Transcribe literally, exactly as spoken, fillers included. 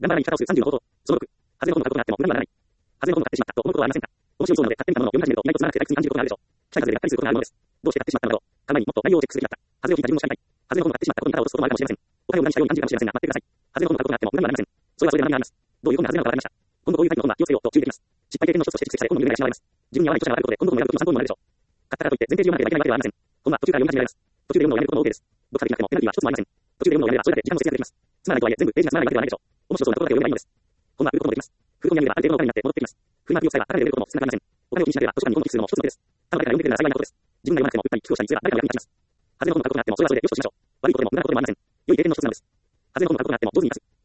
頑張らない方をするさんじゅうの方法。そのろく、外れのことがあっても無駄にならない。外れのことが買ってしまったと思うことはありませんか。面白そうなので買ってみたものを読み始めると意外とつまらなくて退屈に感じることがあるでしょう。期待外れがっかりすることがあるものです。どうして買ってしまったのだろう。買う前にもっと内容をチェックすべきだった。外れを聞いた自分も叱りたい。外れのことが買ってしまったことに肩を落とすこともあるかもしれません。お金を無駄にしたように感じるかもしれませんが、待ってください。外れのことが買うことがあっても無駄にはなりません。それはそれで学びがあります。どういうことが外れなのかわかりました。今後どういうタイプの本は気をつけようと注意できます。失敗経験の一つとして蓄積され、今度の夢が失われます。自分に合わない著者があることで、今度も選ぶことも参考になるでしょう。買ったからといって前提で読まなければいけないわけではありません。本は途中から読み始められます。途中で読むのをやめることも OK です。読破できなくてもペナルティは一つもありません。途中で読むのをやめればそれだけ時間の節約ができます。つまらないとはいえ全部ページがつまらないわけではないでしょう。面白そうなところだけ読めばいいのです。本は売ることもできます。古本屋にある程度のお金になって戻ってきます。フリマアプリを使えば高値で売れることも少なくなりません。お金を気にしなければ図書館に本を寄付するのも一つの手です。他の誰かが読んでくれるなら幸いなことです。自分が読まなくても売ったり寄付をしたりすれば誰かの役に立ちます。外れの本を買うことがあってもそれはそれでよしとしましょう。悪いことでも無駄なことでもありません。良い経験の一つなんです。外れの本を買うことがあっても上手に活かす。